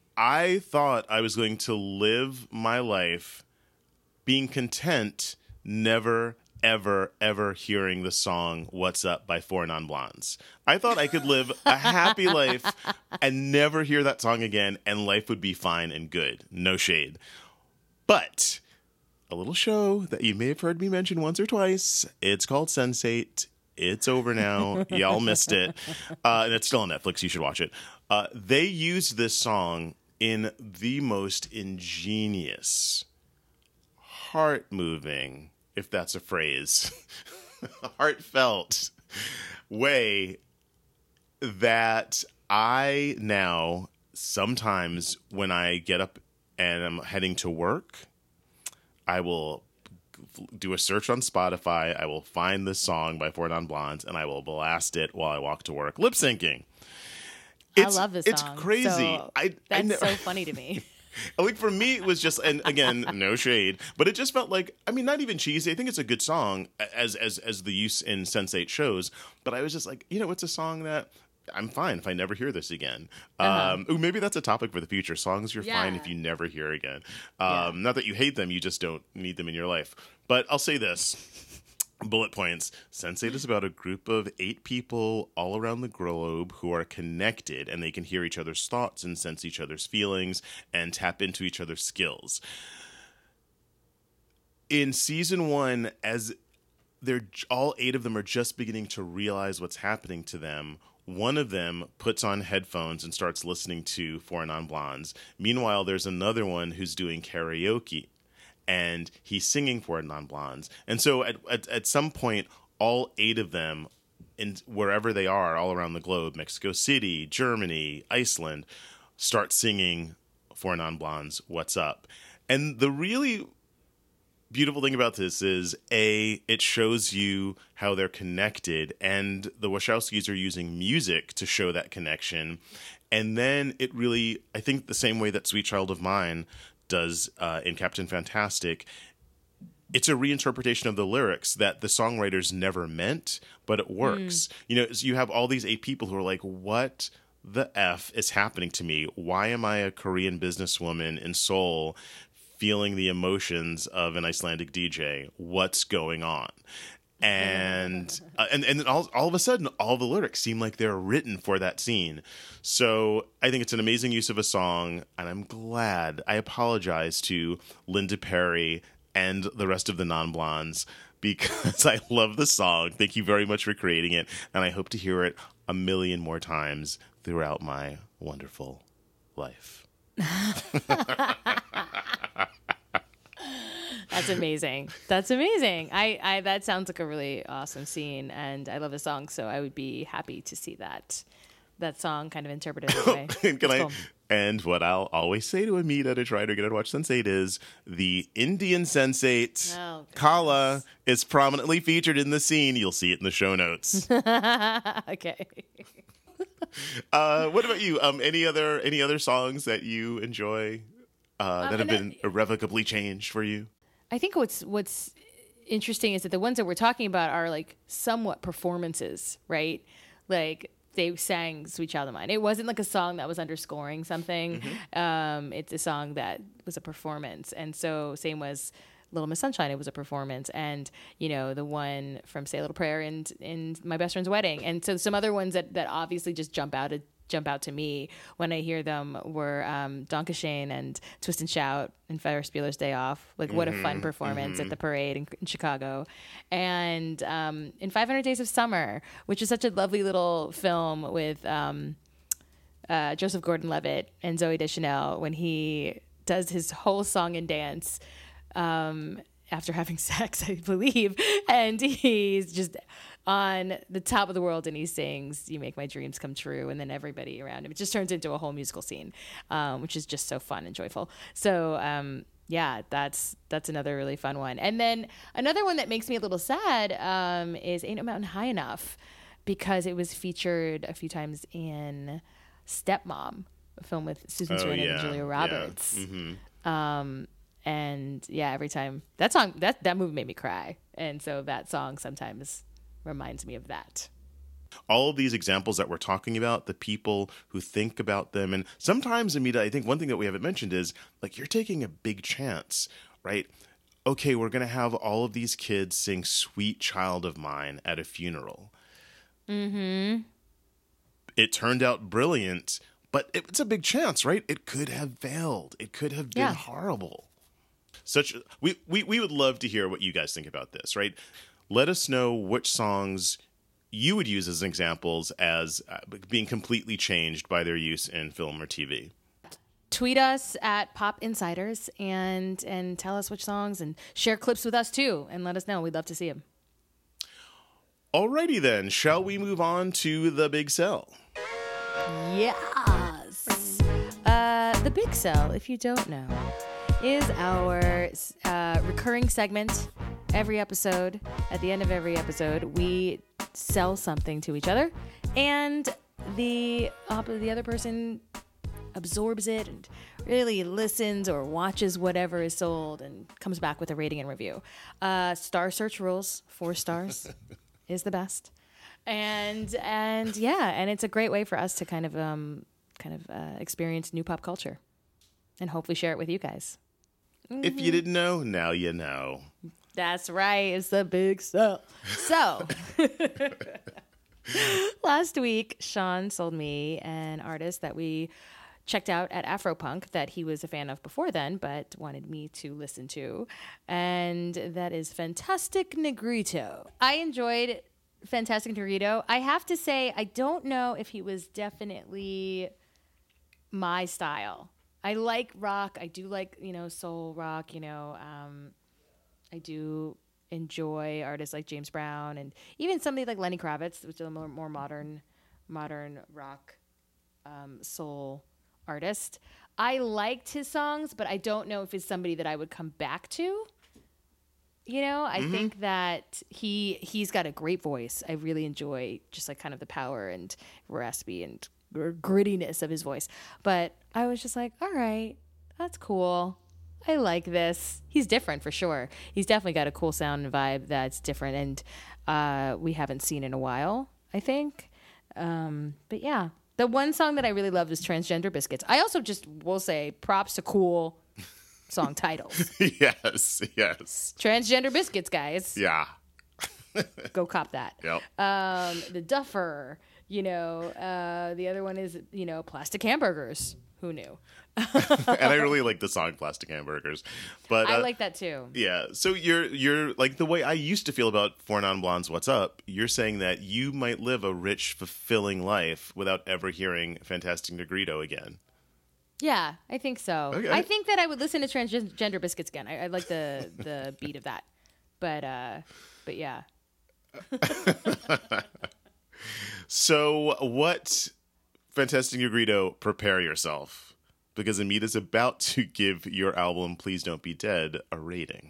I thought I was going to live my life being content, never, ever, ever hearing the song "What's Up" by Four Non Blondes. I thought I could live a happy life and never hear that song again, and life would be fine and good. No shade. But a little show that you may have heard me mention once or twice. It's called Sense8. It's over now. Y'all missed it. And it's still on Netflix. You should watch it. They used this song in the most ingenious, heart-moving, if that's a phrase, heartfelt way that I now, sometimes when I get up and I'm heading to work, I will do a search on Spotify. I will find this song by Four Non Blondes, and I will blast it while I walk to work, lip syncing. I love this song. It's crazy. So that's so funny to me. Like for me, it was just, and again, no shade, but it just felt like, I mean, not even cheesy. I think it's a good song as the use in Sense8 shows. But I was just like, it's a song that I'm fine if I never hear this again. Maybe that's a topic for the future. Songs you're fine if you never hear again. Not that you hate them, you just don't need them in your life. But I'll say this. Bullet points. Sense8 is about a group of 8 people all around the globe who are connected, and they can hear each other's thoughts and sense each other's feelings and tap into each other's skills. In season 1, as all 8 of them are just beginning to realize what's happening to them, one of them puts on headphones and starts listening to Four Non Blondes. Meanwhile, there's another one who's doing karaoke, and he's singing Four Non Blondes. And so at some point, all 8 of them, wherever they are all around the globe, Mexico City, Germany, Iceland, start singing Four Non Blondes, What's Up? And the really beautiful thing about this is, it shows you how they're connected, and the Wachowskis are using music to show that connection. And then it really, I think the same way that Sweet Child of Mine does in Captain Fantastic, it's a reinterpretation of the lyrics that the songwriters never meant, but it works. You have all these 8 people who are like, what the F is happening to me? Why am I a Korean businesswoman in Seoul feeling the emotions of an Icelandic DJ? What's going on? And all of a sudden, all the lyrics seem like they're written for that scene. So I think it's an amazing use of a song, and I'm glad. I apologize to Linda Perry and the rest of the Non-Blondes because I love the song. Thank you very much for creating it, and I hope to hear it a million more times throughout my wonderful life. That's amazing. That's amazing. I that sounds like a really awesome scene, and I love the song, so I would be happy to see that song kind of interpreted that way. And what I'll always say to Amita to try to get her to watch Sense8 is the Indian Sense8 Oh, goodness. Kala is prominently featured in the scene. You'll see it in the show notes. Okay. What about you? Any other songs that you enjoy that have been irrevocably changed for you? I think what's interesting is that the ones that we're talking about are like somewhat performances, right? Like they sang "Sweet Child of Mine." It wasn't like a song that was underscoring something. It's a song that was a performance, and so same was Little Miss Sunshine. It was a performance, and the one from Say a Little Prayer in My Best Friend's Wedding, and so some other ones that obviously just jump out to me when I hear them were Dankeschön and Twist and Shout and Ferris Bueller's Day Off. Like, what a fun performance at the parade in Chicago. And in 500 Days of Summer, which is such a lovely little film with Joseph Gordon-Levitt and Zooey Deschanel when he does his whole song and dance after having sex, I believe. And he's just on the top of the world, and he sings "You Make My Dreams Come True," and then everybody around him. It just turns into a whole musical scene, which is just so fun and joyful. So yeah, that's another really fun one. And then another one that makes me a little sad is "Ain't No Mountain High Enough," because it was featured a few times in Stepmom, a film with Susan Sarandon and Julia Roberts. And yeah, every time that song, that movie made me cry, and so that song sometimes reminds me of that. All of these examples that we're talking about, the people who think about them, and sometimes, Amita, I think one thing that we haven't mentioned is, like, you're taking a big chance, right? Okay, we're going to have all of these kids sing "Sweet Child of Mine" at a funeral. It turned out brilliant, but it's a big chance, right? It could have failed. It could have been horrible. We would love to hear what you guys think about this, right? Let us know which songs you would use as examples as being completely changed by their use in film or TV. Tweet us at Pop Insiders and tell us which songs, and share clips with us too, and let us know. We'd love to see them. Alrighty then, shall we move on to The Big Sell? Yes. The Big Sell, if you don't know, is our recurring segment. Every episode, at the end of every episode, we sell something to each other, and the other person absorbs it and really listens or watches whatever is sold and comes back with a rating and review. Star Search rules, 4 stars is the best, and it's a great way for us to kind of experience new pop culture, and hopefully share it with you guys. If you didn't know, now you know. That's right. It's the Big Sell. So, last week, Sean sold me an artist that we checked out at Afropunk that he was a fan of before then, but wanted me to listen to. And that is Fantastic Negrito. I enjoyed Fantastic Negrito. I have to say, I don't know if he was definitely my style. I like rock. I do like, soul rock, I do enjoy artists like James Brown and even somebody like Lenny Kravitz, which is a more modern rock soul artist. I liked his songs, but I don't know if it's somebody that I would come back to. I think that he's got a great voice. I really enjoy just like kind of the power and raspy and grittiness of his voice. But I was just like, all right, that's cool. I like this. He's different for sure. He's definitely got a cool sound and vibe that's different, and we haven't seen in a while, I think. But yeah, the one song that I really loved was Transgender Biscuits. I also just will say props to cool song titles. Yes. Transgender Biscuits, guys. Yeah. Go cop that. Yep. The Duffer, the other one is, Plastic Hamburgers. Who knew? And I really like the song Plastic Hamburgers. But I like that too. Yeah. So you're like the way I used to feel about Four Non-Blondes What's Up, you're saying that you might live a rich, fulfilling life without ever hearing Fantastic Negrito again. Yeah, I think so. Okay. I think that I would listen to Transgender Biscuits again. I like the beat of that. But yeah. So what, Fantastic Negrito, prepare yourself, because Amita's about to give your album Please Don't Be Dead a rating.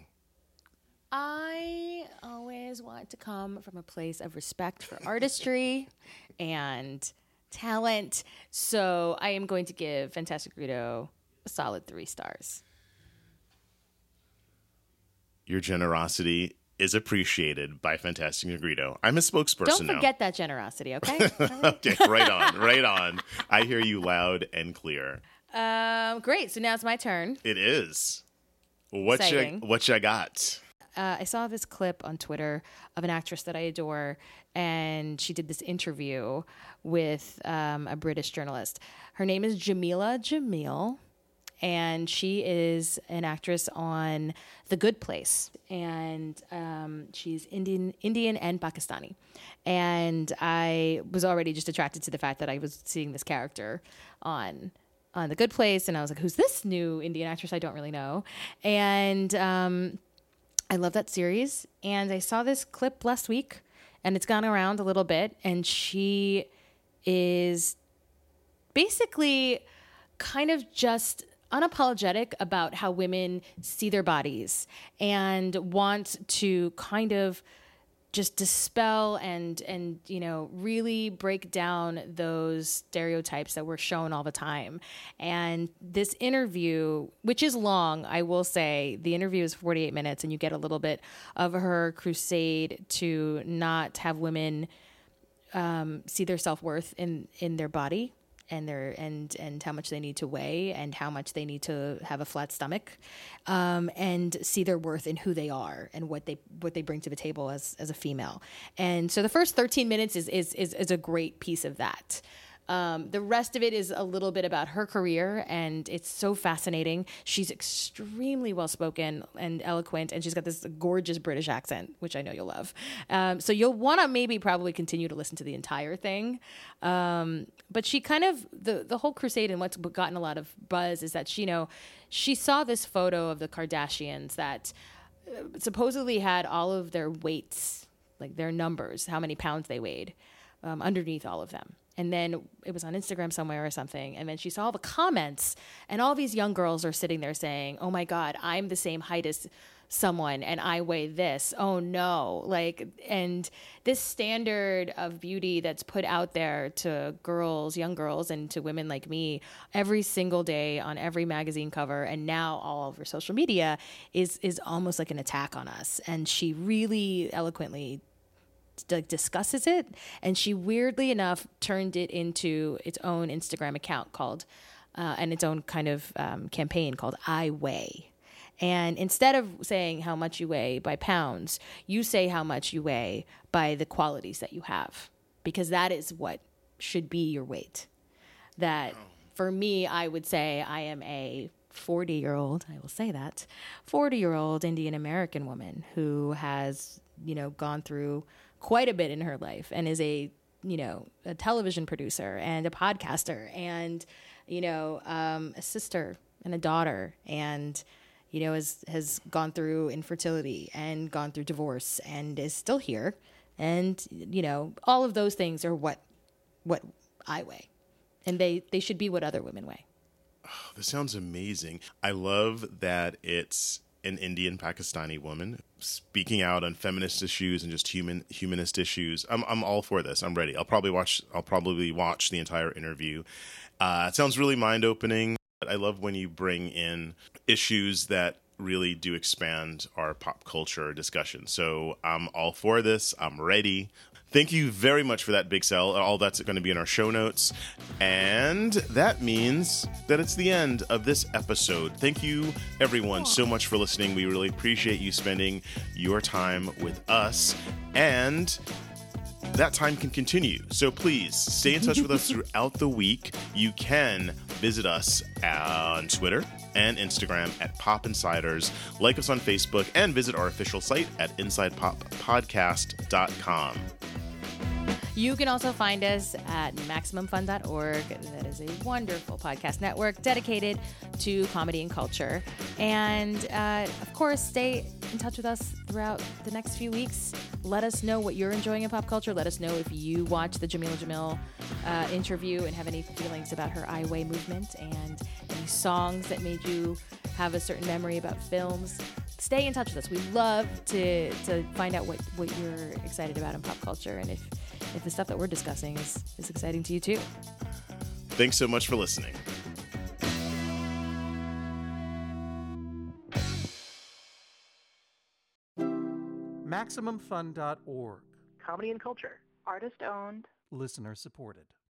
I always want to come from a place of respect for artistry and talent. So I am going to give Fantastic Negrito a solid 3 stars. Your generosity is appreciated by Fantastic Negrito. I'm a spokesperson Don't forget that generosity, okay? Okay, right on, right on. I hear you loud and clear. Great. So now it's my turn. It is. What Exciting. you got? I saw this clip on Twitter of an actress that I adore, and she did this interview with a British journalist. Her name is Jamila Jamil, and she is an actress on The Good Place, and she's Indian and Pakistani. And I was already just attracted to the fact that I was seeing this character on The Good Place, and I was like, who's this new Indian actress? I don't really know. And I love that series, and I saw this clip last week, and it's gone around a little bit, and she is basically kind of just unapologetic about how women see their bodies and want to kind of just dispel and really break down those stereotypes that we're shown all the time. And this interview, which is long, I will say, the interview is 48 minutes, and you get a little bit of her crusade to not have women see their self-worth in their body and how much they need to weigh and how much they need to have a flat stomach, and see their worth in who they are and what they bring to the table as a female. And so the first 13 minutes is a great piece of that. The rest of it is a little bit about her career, and it's so fascinating. She's extremely well-spoken and eloquent, and she's got this gorgeous British accent, which I know you'll love. So you'll want to probably continue to listen to the entire thing. But she kind of, the whole crusade and what's gotten a lot of buzz is that she saw this photo of the Kardashians that supposedly had all of their weights, like their numbers, how many pounds they weighed, underneath all of them. And then it was on Instagram somewhere or something. And then she saw all the comments, and all these young girls are sitting there saying, oh my God, I'm the same height as someone and I weigh this. Oh no. And this standard of beauty that's put out there to girls, young girls, and to women like me every single day on every magazine cover, and now all over social media is almost like an attack on us. And she really eloquently discusses it, and she weirdly enough turned it into its own Instagram account called and its own kind of campaign called I Weigh. And instead of saying how much you weigh by pounds, you say how much you weigh by the qualities that you have, because that is what should be your weight. That for me, I would say I am a 40-year-old, I will say that, 40-year-old Indian American woman who has, gone through quite a bit in her life, and is a television producer and a podcaster and, a sister and a daughter, and, has gone through infertility and gone through divorce and is still here. And, all of those things are what I weigh, and they should be what other women weigh. Oh, this sounds amazing. I love that it's an Indian Pakistani woman speaking out on feminist issues and just humanist issues. I'm all for this. I'm ready. I'll probably watch the entire interview. It sounds really mind-opening. I love when you bring in issues that really do expand our pop culture discussion. So I'm all for this. I'm ready. Thank you very much for that, Big Sal. All that's going to be in our show notes. And that means that it's the end of this episode. Thank you, everyone, so much for listening. We really appreciate you spending your time with us. And that time can continue. So please stay in touch with us throughout the week. You can visit us on Twitter and Instagram at Pop Insiders. Like us on Facebook and visit our official site at InsidePopPodcast.com. You can also find us at MaximumFun.org. That is a wonderful podcast network dedicated to comedy and culture. And of course, stay in touch with us throughout the next few weeks. Let us know what you're enjoying in pop culture. Let us know if you watched the Jamila Jamil interview and have any feelings about her I Weigh movement and any songs that made you have a certain memory about films. Stay in touch with us. We love to find out what you're excited about in pop culture, and if the stuff that we're discussing is exciting to you too. Thanks so much for listening. MaximumFun.org. Comedy and culture. Artist owned. Listener supported.